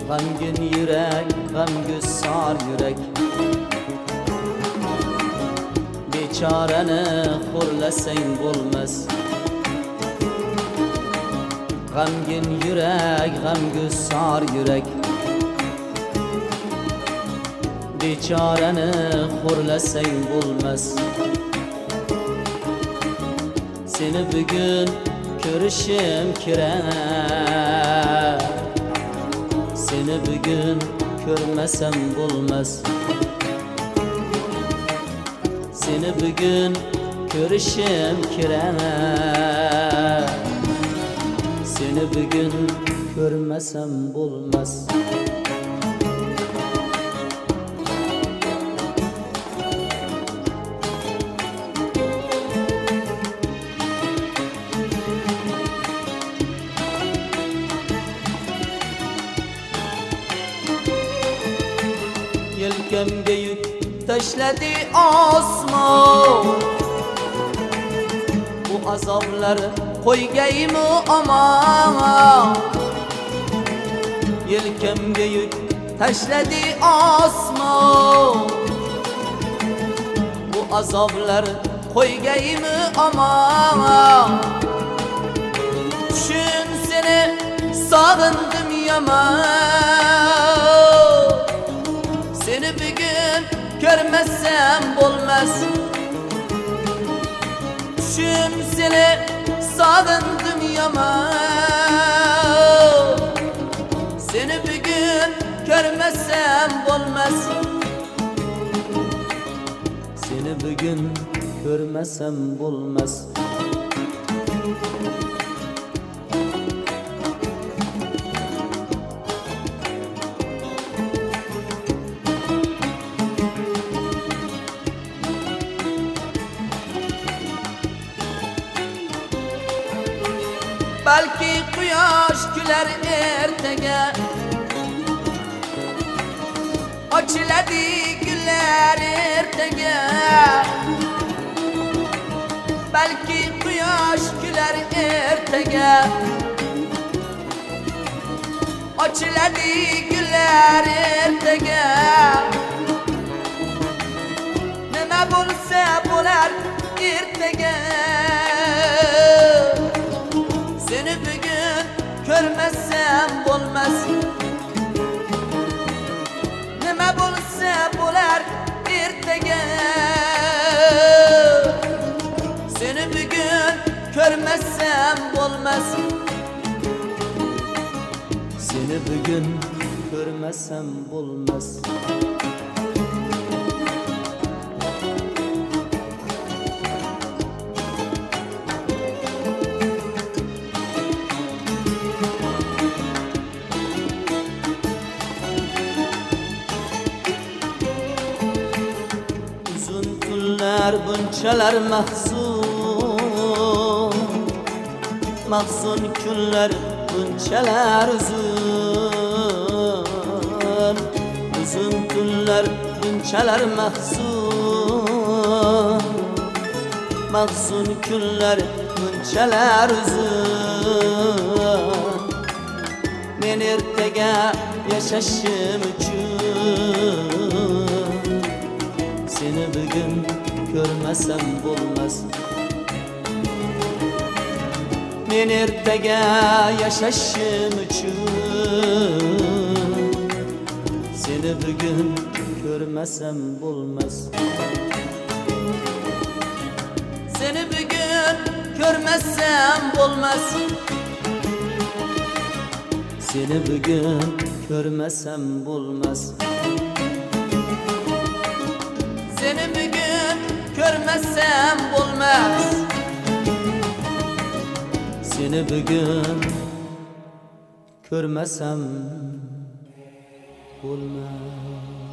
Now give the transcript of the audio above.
G'amgin yürek, g'amgusar yürek. Bechorani xo'rlasang bo'lmas. G'amgin yürek, g'amgusar yürek. Bechorani xo'rlasang bo'lmas. Seni bugun ko'rishim kerak. Seni bugun ko'rmasam bo'lmas. Seni bugun ko'rishim kerak. Seni bugun ko'rmasam bo'lmas. Yelkamga yük tashladi osmon. Bu azoblar qo'ygaymi aman. Yelkamga yük tashladi osmon. Bu azoblar qo'ygaymi aman. Tushun seni sog'indim yaman. Seni bugün görmezsem bo'lmas. Tushim seni sog'indim yaman. Seni bugün görmezsem bo'lmas. Seni bugün görmezsem bo'lmas. Belki quyosh güler ertaga. Ochiladi gullar ertaga. Belki quyosh güler ertaga. Ochiladi gullar ertaga. Nima bo'lsa bo'lar ertaga. Seni bugün görmezsem bo'lmas. Nima bo'lsa bo'lar ertaga. Seni bugün görmezsem bo'lmas. Seni bugün görmezsem bo'lmas. Bunchalar mahzun kunlar bunchalar uzun. Uzun kunlar bunchalar mahzun kunlar bunchalar uzun. Men ertaga yashashim uchun seni bugün görmesem bo'lmas. Men ertaga yashashim uchun seni bugün görmesem bo'lmas. Seni bugün görmesem bo'lmas. Seni bugün görmesem bo'lmas. Seni bugün görmezsem bo'lmas. Seni bugün görmesem bo'lmas.